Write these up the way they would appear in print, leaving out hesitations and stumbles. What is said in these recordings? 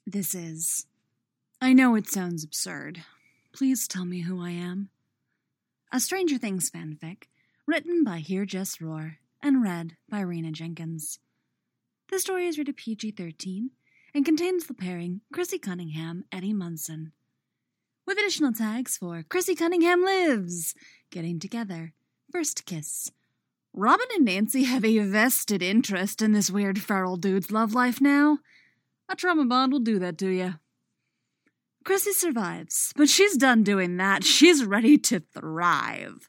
this is. I know it sounds absurd. Please tell me who I am. A Stranger Things fanfic, written by Hear Jess Roar, and read by Rena Jenkins. The story is rated PG-13 and contains the pairing Chrissy Cunningham, Eddie Munson, with additional tags for Chrissy Cunningham Lives, Getting Together, First Kiss. Robin and Nancy have a vested interest in this weird feral dude's love life now. A trauma bond will do that to you. Chrissy survives, but she's done doing that. She's ready to thrive.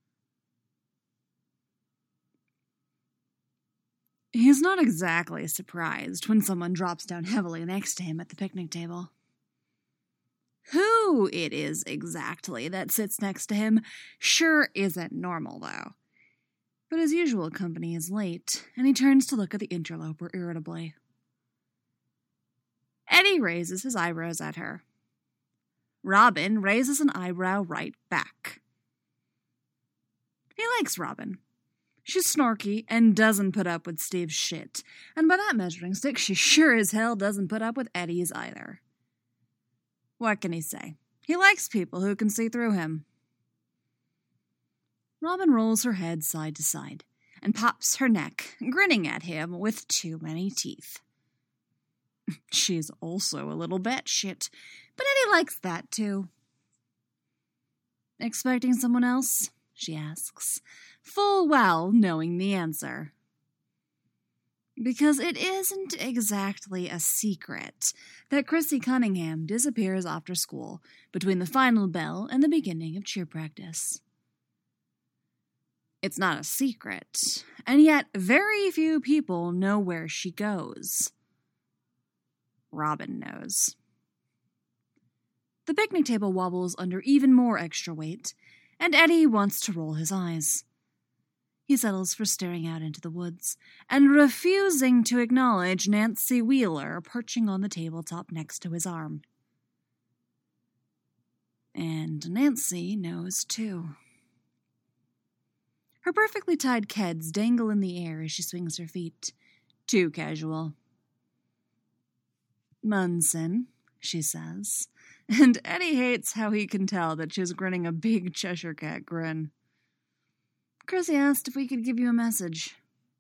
He's not exactly surprised when someone drops down heavily next to him at the picnic table. Who it is exactly that sits next to him sure isn't normal, though. But his usual company is late, and he turns to look at the interloper irritably. Eddie raises his eyebrows at her. Robin raises an eyebrow right back. He likes Robin. She's snarky and doesn't put up with Steve's shit, and by that measuring stick, she sure as hell doesn't put up with Eddie's either. What can he say? He likes people who can see through him. Robin rolls her head side to side and pops her neck, grinning at him with too many teeth. She's also a little batshit, but Eddie likes that too. Expecting someone else? She asks, full well knowing the answer. Because it isn't exactly a secret that Chrissy Cunningham disappears after school between the final bell and the beginning of cheer practice. It's not a secret, and yet very few people know where she goes. Robin knows. The picnic table wobbles under even more extra weight, and Eddie wants to roll his eyes. He settles for staring out into the woods, and refusing to acknowledge Nancy Wheeler perching on the tabletop next to his arm. And Nancy knows too. Her perfectly tied keds dangle in the air as she swings her feet. Too casual. Munson, she says, and Eddie hates how he can tell that she's grinning a big Cheshire Cat grin. Chrissy asked if we could give you a message.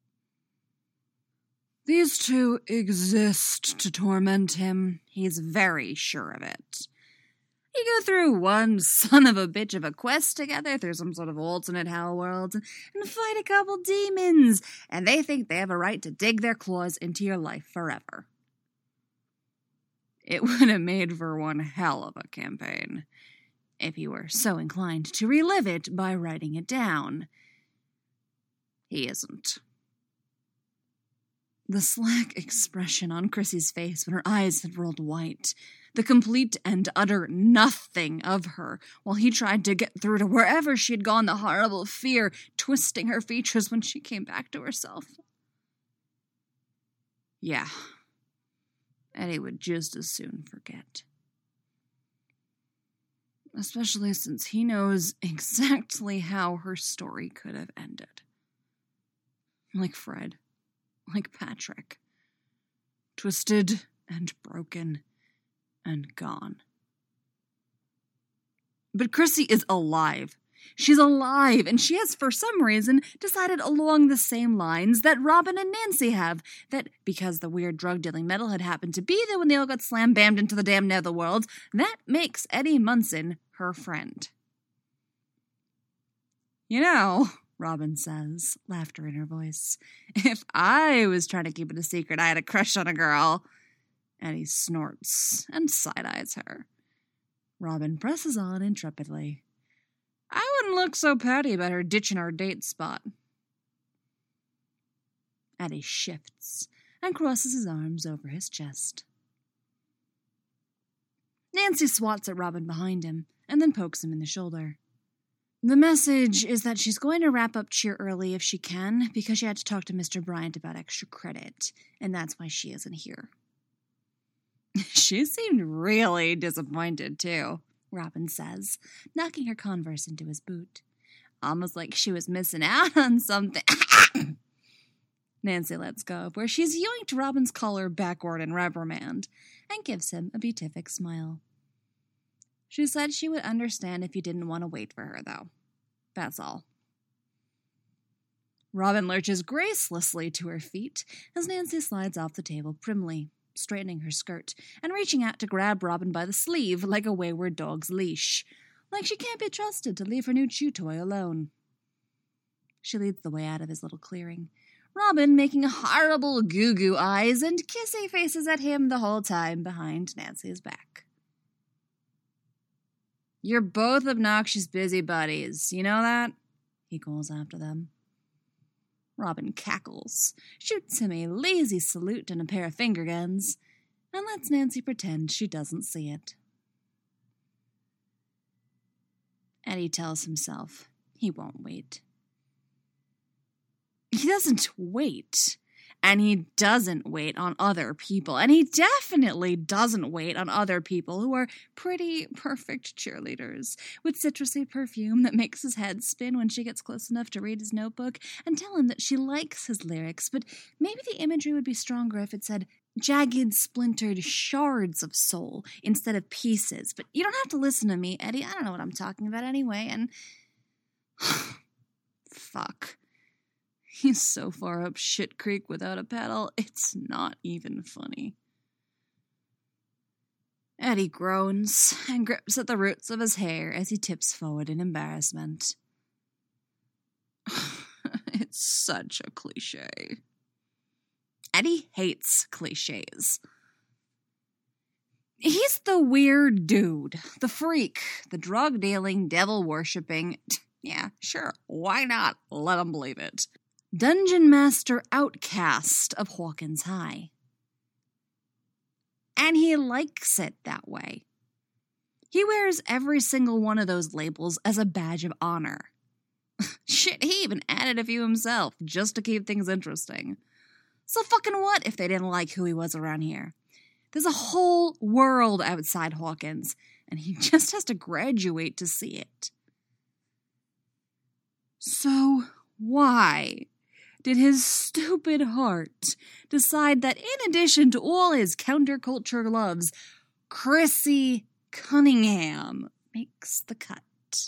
These two exist to torment him. He's very sure of it. You go through one son of a bitch of a quest together through some sort of alternate hell world and fight a couple demons, and they think they have a right to dig their claws into your life forever. It would have made for one hell of a campaign, if he were so inclined to relive it by writing it down. He isn't. The slack expression on Chrissy's face when her eyes had rolled white, the complete and utter nothing of her while he tried to get through to wherever she had gone, the horrible fear twisting her features when she came back to herself. Yeah, Eddie would just as soon forget. Especially since he knows exactly how her story could have ended. Like Fred. Like Patrick. Twisted and broken and gone. But Chrissy is alive. She's alive, and she has, for some reason, decided along the same lines that Robin and Nancy have, that because the weird drug-dealing metalhead happened to be there when they all got slam-bammed into the damn netherworld, that makes Eddie Munson her friend. You know, Robin says, laughter in her voice, if I was trying to keep it a secret I had a crush on a girl. Eddie snorts and side-eyes her. Robin presses on intrepidly. I wouldn't look so pouty about her ditching our date spot. Eddie shifts and crosses his arms over his chest. Nancy swats at Robin behind him and then pokes him in the shoulder. The message is that she's going to wrap up cheer early if she can because she had to talk to Mr. Bryant about extra credit, and that's why she isn't here. She seemed really disappointed, too, Robin says, knocking her Converse into his boot. Almost like she was missing out on something. Nancy lets go of where she's yoinked Robin's collar backward in reprimand, and gives him a beatific smile. She said she would understand if you didn't want to wait for her, though. That's all. Robin lurches gracelessly to her feet as Nancy slides off the table primly, straightening her skirt and reaching out to grab Robin by the sleeve like a wayward dog's leash, like she can't be trusted to leave her new chew toy alone. She leads the way out of his little clearing, Robin making horrible goo-goo eyes and kissy faces at him the whole time behind Nancy's back. "You're both obnoxious busybodies, you know that?" he calls after them. Robin cackles, shoots him a lazy salute and a pair of finger guns, and lets Nancy pretend she doesn't see it. Eddie tells himself he won't wait. He doesn't wait, and he doesn't wait on other people, and he definitely doesn't wait on other people who are pretty perfect cheerleaders with citrusy perfume that makes his head spin when she gets close enough to read his notebook and tell him that she likes his lyrics, but maybe the imagery would be stronger if it said jagged, splintered shards of soul instead of pieces. But you don't have to listen to me, Eddie. I don't know what I'm talking about anyway, and fuck. He's so far up shit creek without a paddle, it's not even funny. Eddie groans and grips at the roots of his hair as he tips forward in embarrassment. It's such a cliche. Eddie hates cliches. He's the weird dude, the freak, the drug-dealing, devil-worshipping... Yeah, sure, why not? Let him believe it. Dungeon Master outcast of Hawkins High. And he likes it that way. He wears every single one of those labels as a badge of honor. Shit, he even added a few himself just to keep things interesting. So fucking what if they didn't like who he was around here? There's a whole world outside Hawkins, and he just has to graduate to see it. So why did his stupid heart decide that in addition to all his counterculture loves, Chrissy Cunningham makes the cut?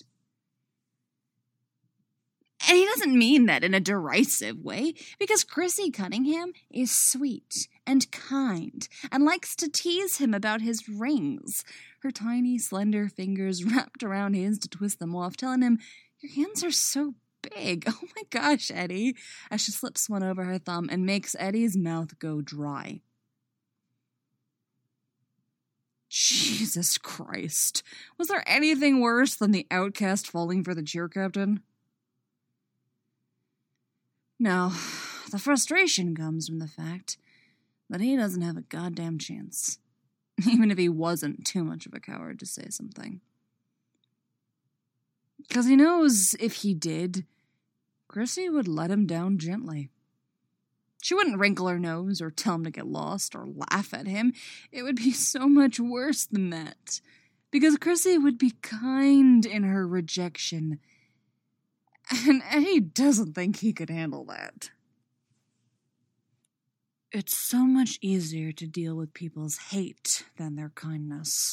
And he doesn't mean that in a derisive way, because Chrissy Cunningham is sweet and kind and likes to tease him about his rings, her tiny, slender fingers wrapped around his to twist them off, telling him, "Your hands are so big. Oh my gosh, Eddie," as she slips one over her thumb and makes Eddie's mouth go dry. Jesus Christ. Was there anything worse than the outcast falling for the cheer captain? No, the frustration comes from the fact that he doesn't have a goddamn chance, even if he wasn't too much of a coward to say something. Because he knows if he did, Chrissy would let him down gently. She wouldn't wrinkle her nose or tell him to get lost or laugh at him. It would be so much worse than that, because Chrissy would be kind in her rejection, and Eddie doesn't think he could handle that. It's so much easier to deal with people's hate than their kindness.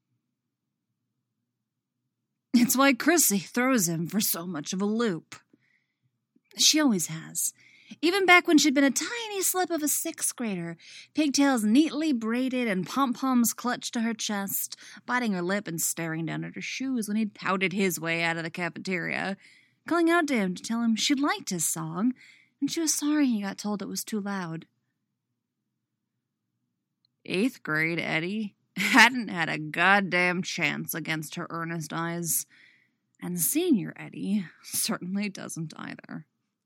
It's why Chrissy throws him for so much of a loop. She always has. Even back when she'd been a tiny slip of a sixth grader, pigtails neatly braided and pom-poms clutched to her chest, biting her lip and staring down at her shoes when he'd pouted his way out of the cafeteria, calling out to him to tell him she liked his song, and she was sorry he got told it was too loud. 8th grade Eddie hadn't had a goddamn chance against her earnest eyes, and senior Eddie certainly doesn't either.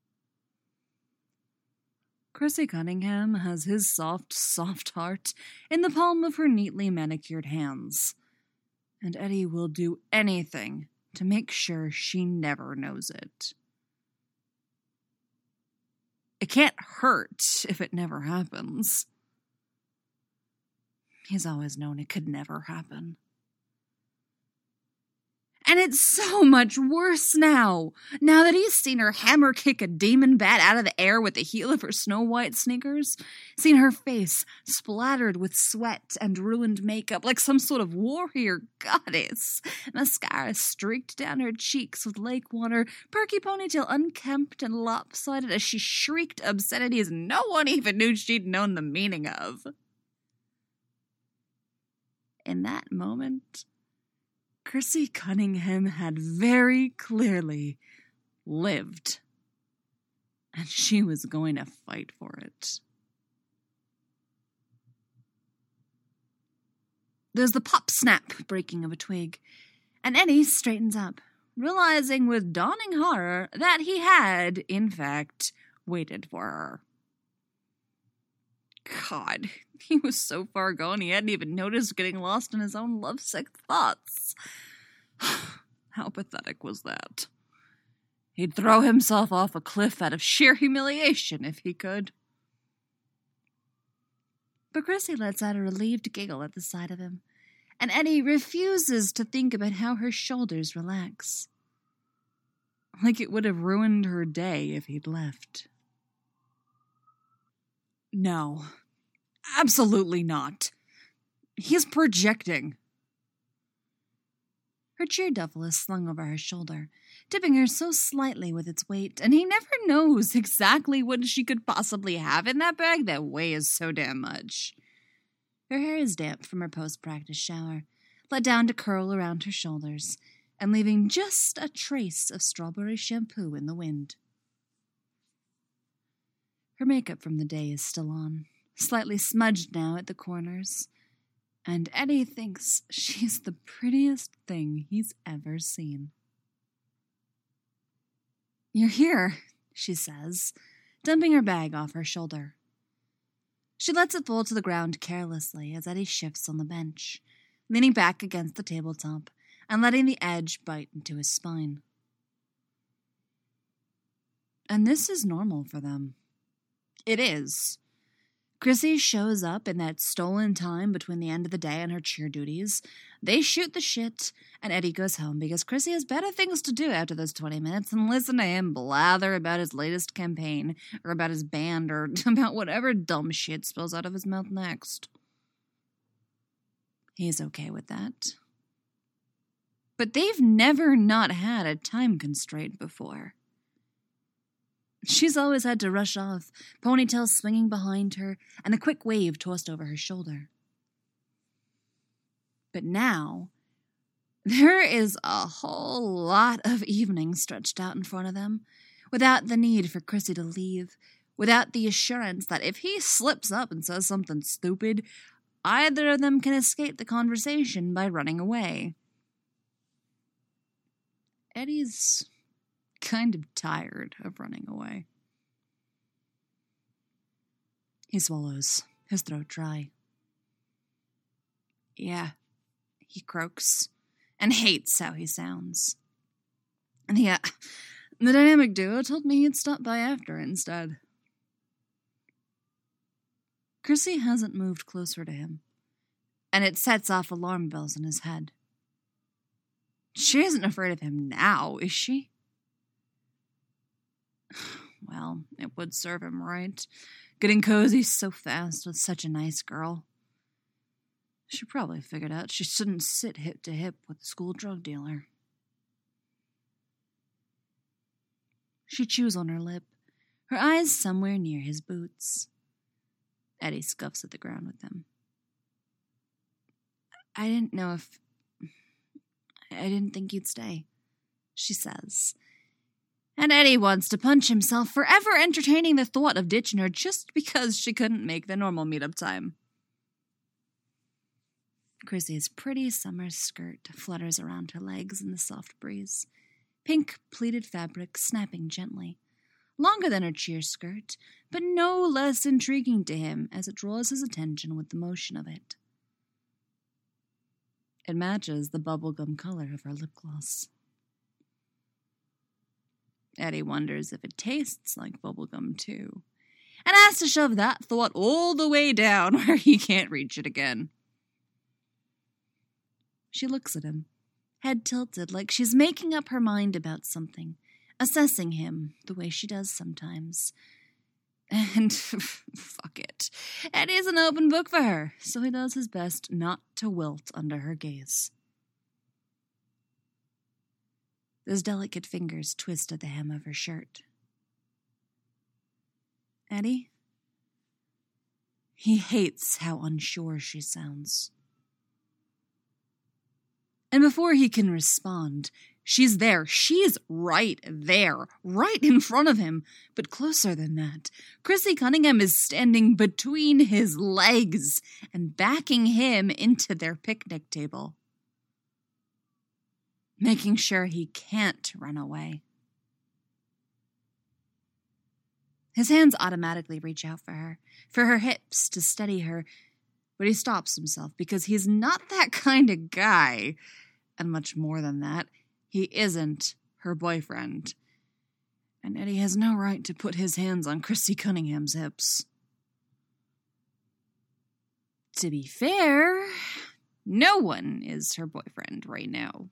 Chrissy Cunningham has his soft, soft heart in the palm of her neatly manicured hands, and Eddie will do anything to make sure she never knows it. It can't hurt if it never happens. He's always known it could never happen. And it's so much worse now that he's seen her hammer kick a demon bat out of the air with the heel of her snow-white sneakers, seen her face splattered with sweat and ruined makeup like some sort of warrior goddess, mascara streaked down her cheeks with lake water, perky ponytail unkempt and lopsided as she shrieked obscenities no one even knew she'd known the meaning of. In that moment, Chrissy Cunningham had very clearly lived, and she was going to fight for it. There's the pop-snap breaking of a twig, and Eddie straightens up, realizing with dawning horror that he had, in fact, waited for her. God, he was so far gone he hadn't even noticed getting lost in his own lovesick thoughts. How pathetic was that? He'd throw himself off a cliff out of sheer humiliation if he could. But Chrissy lets out a relieved giggle at the sight of him, and Eddie refuses to think about how her shoulders relax. Like it would have ruined her day if he'd left. No, absolutely not. He's projecting. Her cheer duffel is slung over her shoulder, tipping her so slightly with its weight, and he never knows exactly what she could possibly have in that bag that weighs so damn much. Her hair is damp from her post-practice shower, let down to curl around her shoulders, and leaving just a trace of strawberry shampoo in the wind. Her makeup from the day is still on, slightly smudged now at the corners, and Eddie thinks she's the prettiest thing he's ever seen. "You're here," she says, dumping her bag off her shoulder. She lets it fall to the ground carelessly as Eddie shifts on the bench, leaning back against the tabletop and letting the edge bite into his spine. And this is normal for them. It is. Chrissy shows up in that stolen time between the end of the day and her cheer duties. They shoot the shit, and Eddie goes home because Chrissy has better things to do after those 20 minutes than listen to him blather about his latest campaign, or about his band, or about whatever dumb shit spills out of his mouth next. He's okay with that. But they've never not had a time constraint before. She's always had to rush off, ponytails swinging behind her, and a quick wave tossed over her shoulder. But now, there is a whole lot of evening stretched out in front of them, without the need for Chrissy to leave, without the assurance that if he slips up and says something stupid, either of them can escape the conversation by running away. Eddie's kind of tired of running away. He swallows, his throat dry. "Yeah," he croaks, and hates how he sounds. "Yeah, the dynamic duo told me he'd stop by after instead." Chrissy hasn't moved closer to him, and it sets off alarm bells in his head. She isn't afraid of him now, is she? Well, it would serve him right, getting cozy so fast with such a nice girl. She probably figured out she shouldn't sit hip to hip with the school drug dealer. She chews on her lip, her eyes somewhere near his boots. Eddie scuffs at the ground with them. I didn't think you'd stay," she says. And Eddie wants to punch himself for ever entertaining the thought of ditching her just because she couldn't make the normal meetup time. Chrissy's pretty summer skirt flutters around her legs in the soft breeze, pink pleated fabric snapping gently, longer than her cheer skirt, but no less intriguing to him as it draws his attention with the motion of it. It matches the bubblegum color of her lip gloss. Eddie wonders if it tastes like bubblegum, too, and has to shove that thought all the way down where he can't reach it again. She looks at him, head tilted like she's making up her mind about something, assessing him the way she does sometimes. And fuck it. Eddie's an open book for her, so he does his best not to wilt under her gaze. Those delicate fingers twist at the hem of her shirt. Eddie? He hates how unsure she sounds. And before he can respond, she's there. She's right there, right in front of him. But closer than that, Chrissy Cunningham is standing between his legs and backing him into their picnic table, making sure he can't run away. His hands automatically reach out for her hips to steady her, but he stops himself because he's not that kind of guy. And much more than that, he isn't her boyfriend. And Eddie has no right to put his hands on Chrissy Cunningham's hips. To be fair, no one is her boyfriend right now.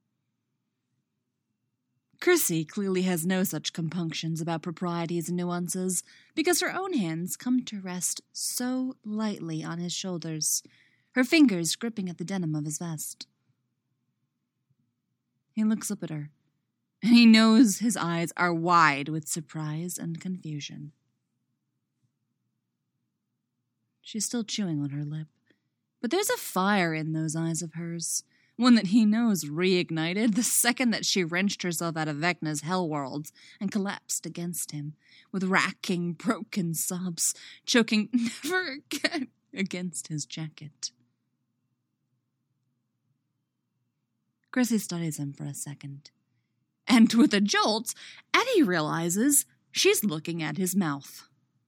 Chrissy clearly has no such compunctions about proprieties and nuances, because her own hands come to rest so lightly on his shoulders, her fingers gripping at the denim of his vest. He looks up at her, and he knows his eyes are wide with surprise and confusion. She's still chewing on her lip, but there's a fire in those eyes of hers, one that he knows reignited the second that she wrenched herself out of Vecna's hell world and collapsed against him, with racking, broken sobs, choking never again against his jacket. Chrissy studies him for a second, and with a jolt, Eddie realizes she's looking at his mouth.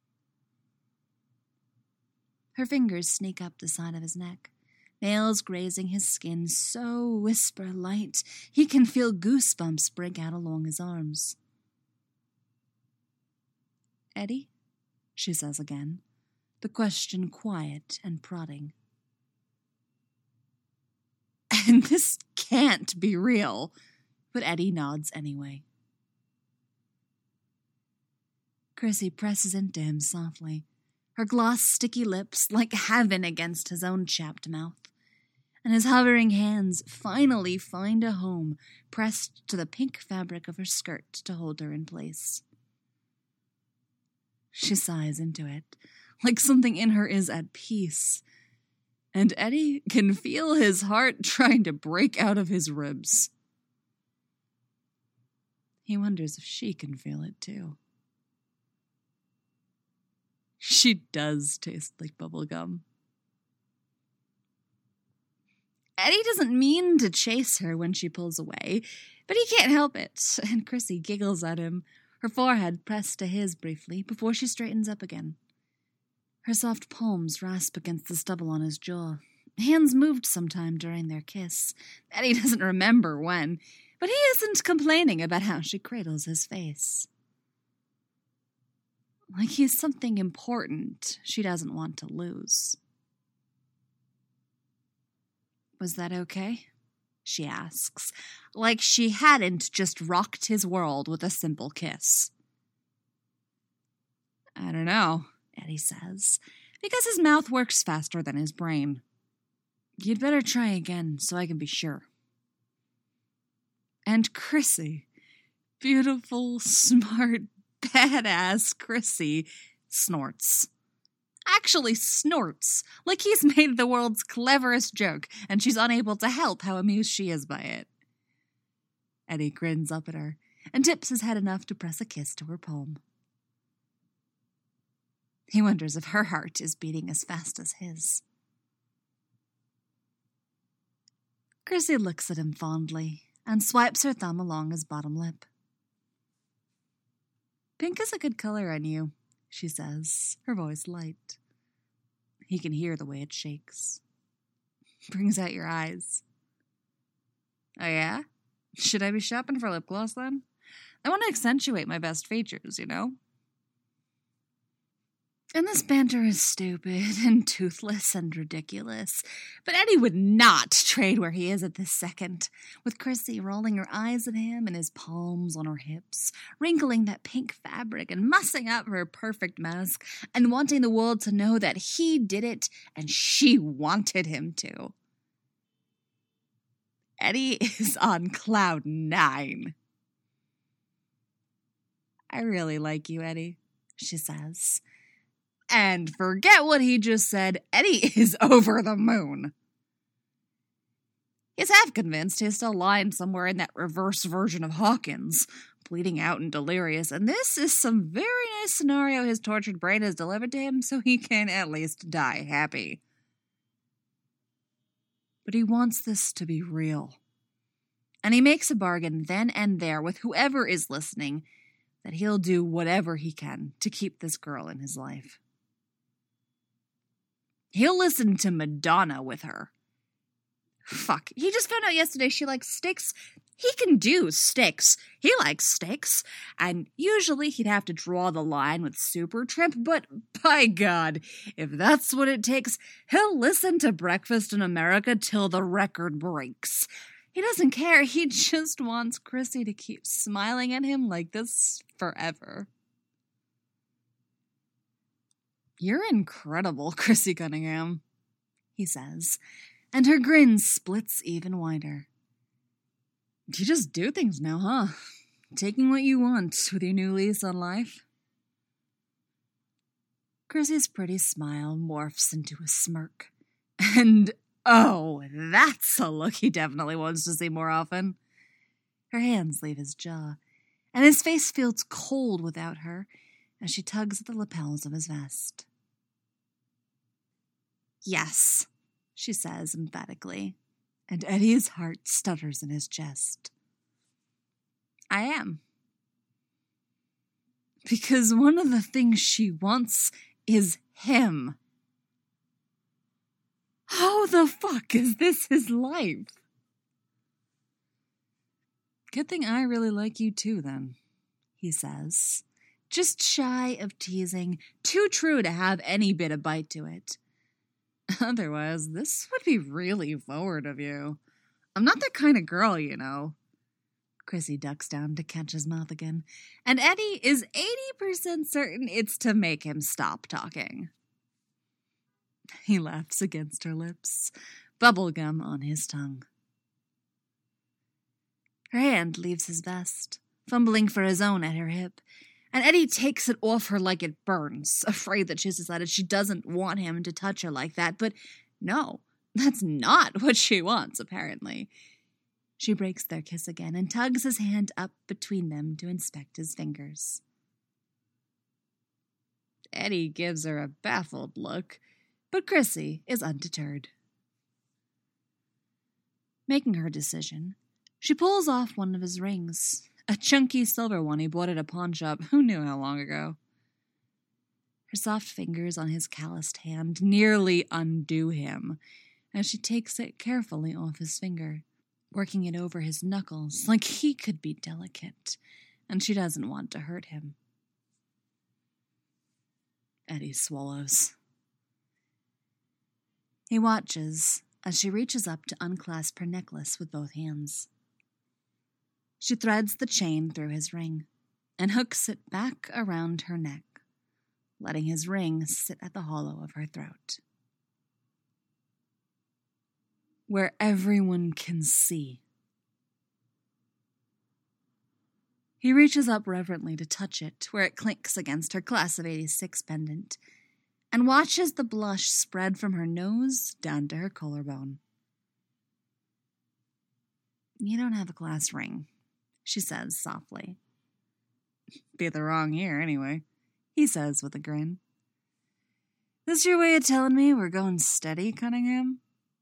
Her fingers sneak up the side of his neck, nails grazing his skin so whisper light he can feel goosebumps break out along his arms. Eddie? She says again, the question quiet and prodding. And this can't be real, but Eddie nods anyway. Chrissy presses into him softly, her gloss sticky lips like heaven against his own chapped mouth, and his hovering hands finally find a home pressed to the pink fabric of her skirt to hold her in place. She sighs into it, like something in her is at peace, and Eddie can feel his heart trying to break out of his ribs. He wonders if she can feel it too. She does taste like bubblegum. Eddie doesn't mean to chase her when she pulls away, but he can't help it, and Chrissy giggles at him, her forehead pressed to his briefly before she straightens up again. Her soft palms rasp against the stubble on his jaw. Hands moved sometime during their kiss. Eddie doesn't remember when, but he isn't complaining about how she cradles his face. Like he's something important she doesn't want to lose. Was that okay? She asks, like she hadn't just rocked his world with a simple kiss. I don't know, Eddie says, because his mouth works faster than his brain. You'd better try again so I can be sure. And Chrissy, beautiful, smart, badass Chrissy, snorts. Actually snorts, like he's made the world's cleverest joke, and she's unable to help how amused she is by it. Eddie grins up at her, and tips his head enough to press a kiss to her palm. He wonders if her heart is beating as fast as his. Chrissy looks at him fondly, and swipes her thumb along his bottom lip. Pink is a good color on you, she says, her voice light. He can hear the way it shakes. Brings out your eyes. Oh yeah? Should I be shopping for lip gloss then? I want to accentuate my best features, you know? And this banter is stupid and toothless and ridiculous, but Eddie would not trade where he is at this second, with Chrissy rolling her eyes at him and his palms on her hips, wrinkling that pink fabric and mussing up her perfect mask, and wanting the world to know that he did it and she wanted him to. Eddie is on cloud 9. "I really like you, Eddie," she says. And forget what he just said, Eddie is over the moon. He's half convinced he's still lying somewhere in that reverse version of Hawkins, bleeding out and delirious, and this is some very nice scenario his tortured brain has delivered to him so he can at least die happy. But he wants this to be real. And he makes a bargain then and there with whoever is listening that he'll do whatever he can to keep this girl in his life. He'll listen to Madonna with her. Fuck, he just found out yesterday she likes steaks. He can do steaks. He likes steaks. And usually he'd have to draw the line with Supertramp, but by God, if that's what it takes, he'll listen to Breakfast in America till the record breaks. He doesn't care. He just wants Chrissy to keep smiling at him like this forever. "You're incredible, Chrissy Cunningham," he says, and her grin splits even wider. "You just do things now, huh? Taking what you want with your new lease on life?" Chrissy's pretty smile morphs into a smirk. And oh, that's a look he definitely wants to see more often. Her hands leave his jaw, and his face feels cold without her as she tugs at the lapels of his vest. "Yes," she says emphatically, and Eddie's heart stutters in his chest. "I am." Because one of the things she wants is him. How the fuck is this his life? "Good thing I really like you too, then," he says, just shy of teasing, too true to have any bit of bite to it. "Otherwise, this would be really forward of you. I'm not that kind of girl, you know." Chrissy ducks down to catch his mouth again, and Eddie is 80% certain it's to make him stop talking. He laughs against her lips, bubblegum on his tongue. Her hand leaves his vest, fumbling for his own at her hip, and Eddie takes it off her like it burns, afraid that she's decided she doesn't want him to touch her like that. But no, that's not what she wants, apparently. She breaks their kiss again and tugs his hand up between them to inspect his fingers. Eddie gives her a baffled look, but Chrissy is undeterred. Making her decision, she pulls off one of his rings, a chunky silver one he bought at a pawn shop who knew how long ago. Her soft fingers on his calloused hand nearly undo him as she takes it carefully off his finger, working it over his knuckles like he could be delicate, and she doesn't want to hurt him. Eddie swallows. He watches as she reaches up to unclasp her necklace with both hands. She threads the chain through his ring and hooks it back around her neck, letting his ring sit at the hollow of her throat, where everyone can see. He reaches up reverently to touch it, where it clinks against her Class of '86 pendant, and watches the blush spread from her nose down to her collarbone. "You don't have a class ring," she says softly. "Be the wrong year, anyway," he says with a grin. "This your way of telling me we're going steady, Cunningham?"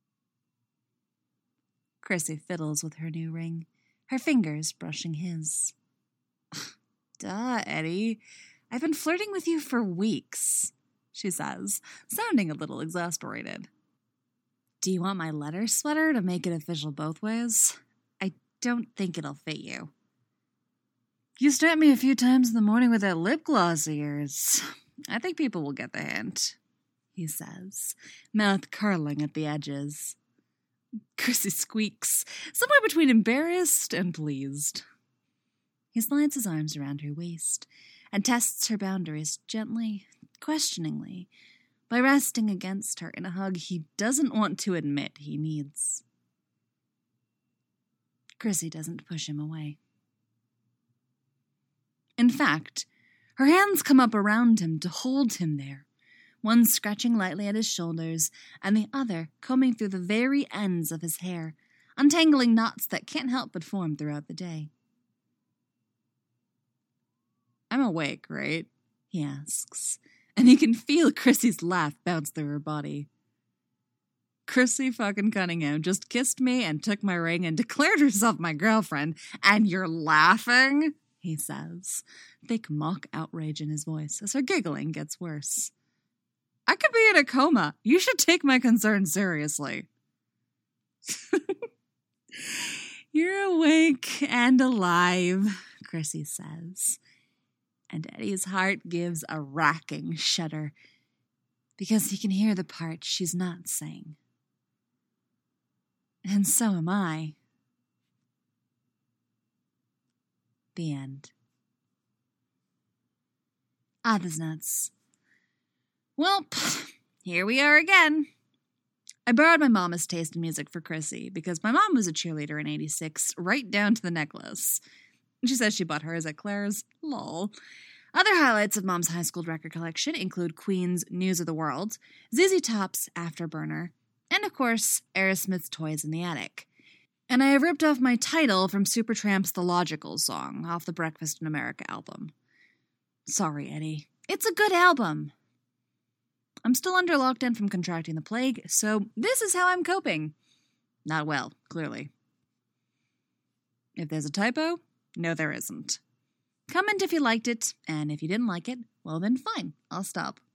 Chrissy fiddles with her new ring, her fingers brushing his. "Duh, Eddie. I've been flirting with you for weeks," she says, sounding a little exasperated. "Do you want my letter sweater to make it official both ways? I don't think it'll fit you." "You stabbed me a few times in the morning with that lip gloss of yours. I think people will get the hint, he says, mouth curling at the edges. Chrissy squeaks, somewhere between embarrassed and pleased. He slides his arms around her waist and tests her boundaries gently, questioningly, by resting against her in a hug he doesn't want to admit he needs. Chrissy doesn't push him away. In fact, her hands come up around him to hold him there, one scratching lightly at his shoulders and the other combing through the very ends of his hair, untangling knots that can't help but form throughout the day. I'm awake, right? He asks, and he can feel Chrissy's laugh bounce through her body. Chrissy fucking Cunningham just kissed me and took my ring and declared herself my girlfriend, and you're laughing? He says, thick mock outrage in his voice as her giggling gets worse. I could be in a coma. You should take my concern seriously. You're awake and alive, Chrissy says. And Eddie's heart gives a racking shudder because he can hear the part she's not saying. And so am I. The end. That's nuts. Well, here we are again. I borrowed my mama's taste in music for Chrissy because my mom was a cheerleader in '86, right down to the necklace. She says she bought hers at Claire's. Lol. Other highlights of Mom's high school record collection include Queen's News of the World, ZZ Top's Afterburner, and of course, Aerosmith's Toys in the Attic. And I have ripped off my title from Supertramp's The Logical Song off the Breakfast in America album. Sorry, Eddie. It's a good album. I'm still under lockdown from contracting the plague, so this is how I'm coping. Not well, clearly. If there's a typo, no there isn't. Comment if you liked it, and if you didn't like it, well then fine, I'll stop.